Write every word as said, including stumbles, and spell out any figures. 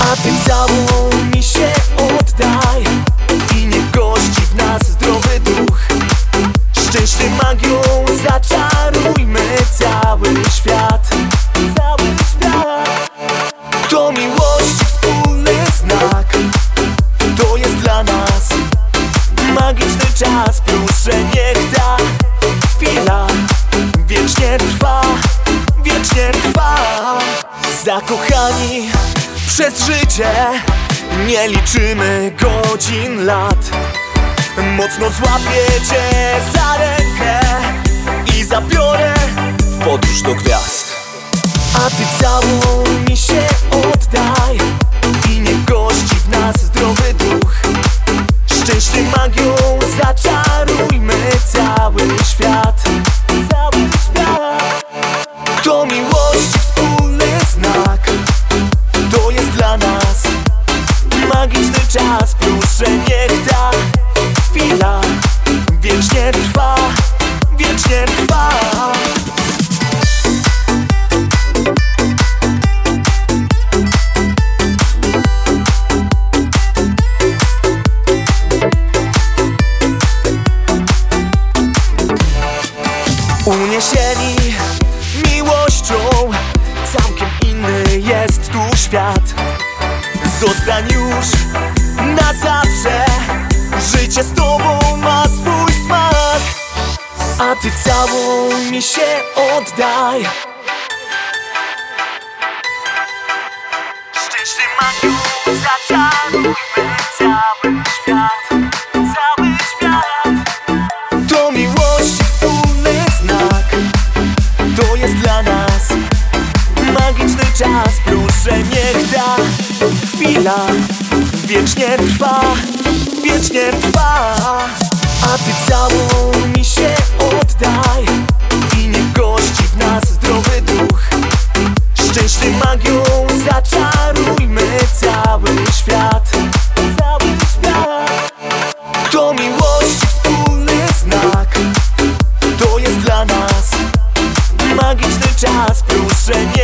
A ty całą mi się oddaj i niech gości w nas zdrowy duch. Szczęście magią zaczarujmy cały świat. Cały świat. To miłości wspólny znak, to jest dla nas magiczny czas. Proszę, niech ta chwila wiecznie trwa, wiecznie trwa. Zakochani przez życie nie liczymy godzin, lat. Mocno złapię cię za rękę i zabiorę w podróż do gwiazd. A ty całą mi się oddaj i niech gości w nas zdrowy duch. Szczęście magią zaczarujmy cały świat. Cały świat. To miłości wspólny znak, to jest dla nas magiczny czas. Proszę, niech ta chwila wiecznie trwa, wiecznie trwa. Uniesieni miłością, całkiem inny jest tu świat. Zostań już na zawsze, życie z tobą ma swój smak. A ty całą mi się oddaj. Szczęście magią zaczarujmy cały świat. Cały świat. To miłości wspólny znak, to jest dla nas magiczny czas. Proszę, niech ta chwila wiecznie trwa, wiecznie trwa. A ty całą mi się oddaj i niech gości w nas zdrowy duch. Szczęście magią zaczarujmy cały świat. Cały świat. To miłości wspólny znak, to jest dla nas magiczny czas. Proszę,